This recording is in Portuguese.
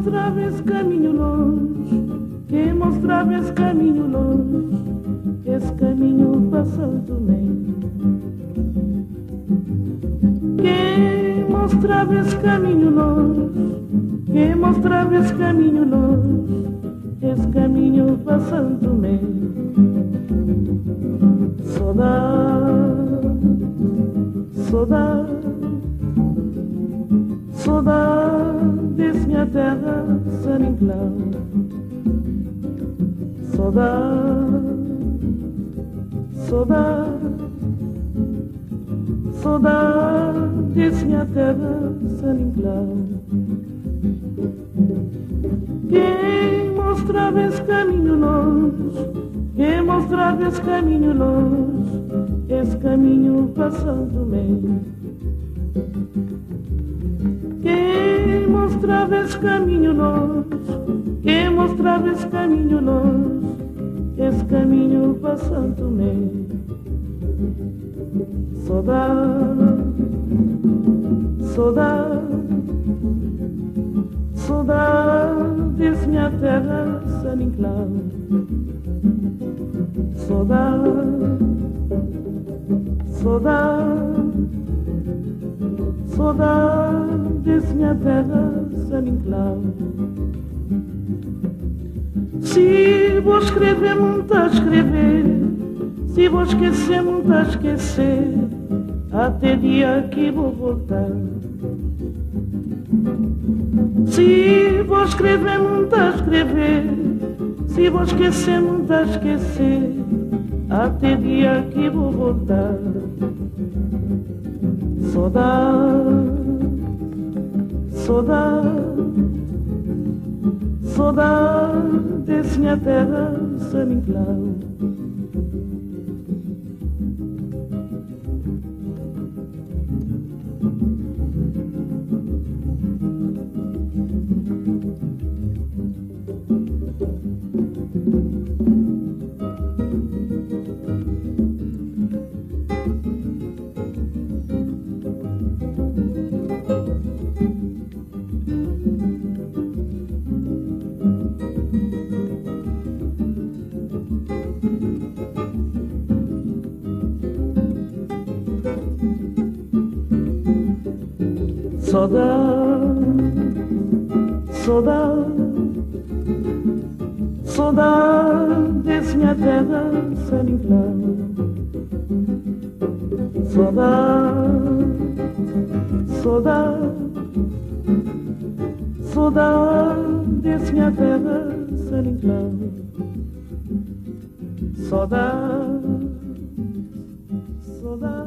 mostrava esse caminho longe, quem mostrava esse caminho longe, esse caminho para São Tomé. Quem mostrava esse caminho longe, quem mostrava esse caminho longe, esse caminho para São Tomé. Saudade, saudade, saudade desse minha terra, San Inclão. Saudade, saudade, saudade desse minha terra, San Inclão. Quem mostrava esse caminho longe, quem mostrava esse caminho longe, esse caminho para São Tomé. Quem mostrava esse caminho longe, quem mostrava esse caminho longe, esse caminho para São Tomé. Saudade, saudade, saudade desse minha terra, San Inclão. Saudade, saudade, saudade desse minha terra, San Inclão. Se vou escrever, muito a escrever, se vou esquecer, muito a esquecer, até dia que vou voltar. Se vou escrever, muito a escrever, se vou esquecer, muito a esquecer, até dia que vou voltar. Saudade, saudade, saudade desse minha terra, San Inclão. Saudade, saudade, saudade desse minha terra, San Inclão. Saudade, saudade, saudade desse minha terra, San Inclão. Saudade, saudade.